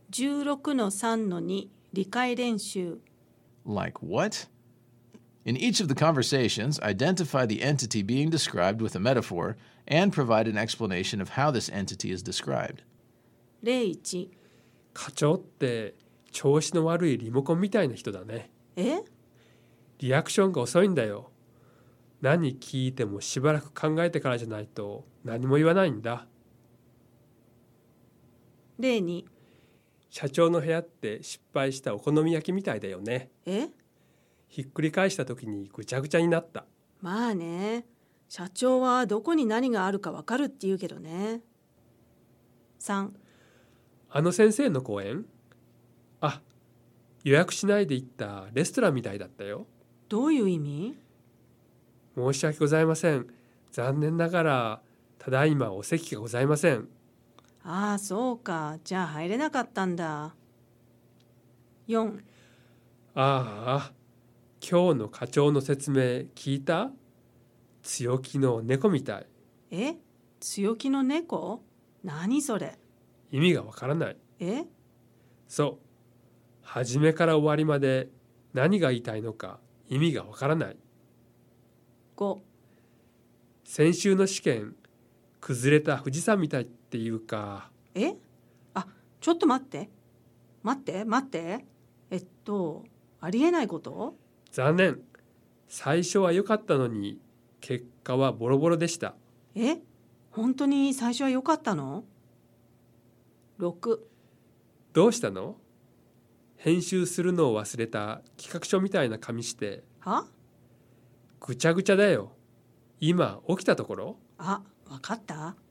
16-3-2 理解練習 Like what? In each of the conversations, identify the entity being described with a metaphor and provide an explanation of how this entity is described. 01 課長って調子の悪いリモコンみたいな人だね。 えリアクションが遅いんだよ。何聞いてもしばらく考えてからじゃないと何も言わないんだ。 02 社長の部屋って失敗したお好み焼きみたいだよね。 えひっくり返した時にぐちゃぐちゃになった。 まあね、社長はどこに何があるかわかるって言うけどね。3 あの先生の講演？あ、予約しないで行ったレストランみたいだったよ。 どういう意味？ 申し訳ございません。残念ながらただいまお席がございません。 ああ、そうか。じゃあ入れなかったんだ。4 ああ、今日の課長の説明聞いた？強気の猫みたい。 え強気の猫？何それ？ 意味がわからない。 えそう。初めから終わりまで何が言いたいのか意味がわからない。 5 先週の試験、崩れた富士山みたいっていうか。 えあ、ちょっと待って。ありえないこと？ 残念。最初は良かったのに、結果はボロボロでした。 え本当に最初は良かったの？6 どうしたの？編集するのを忘れた企画書みたいな紙して。 は？ ぐちゃぐちゃだよ。今起きたところ？ あ、わかった。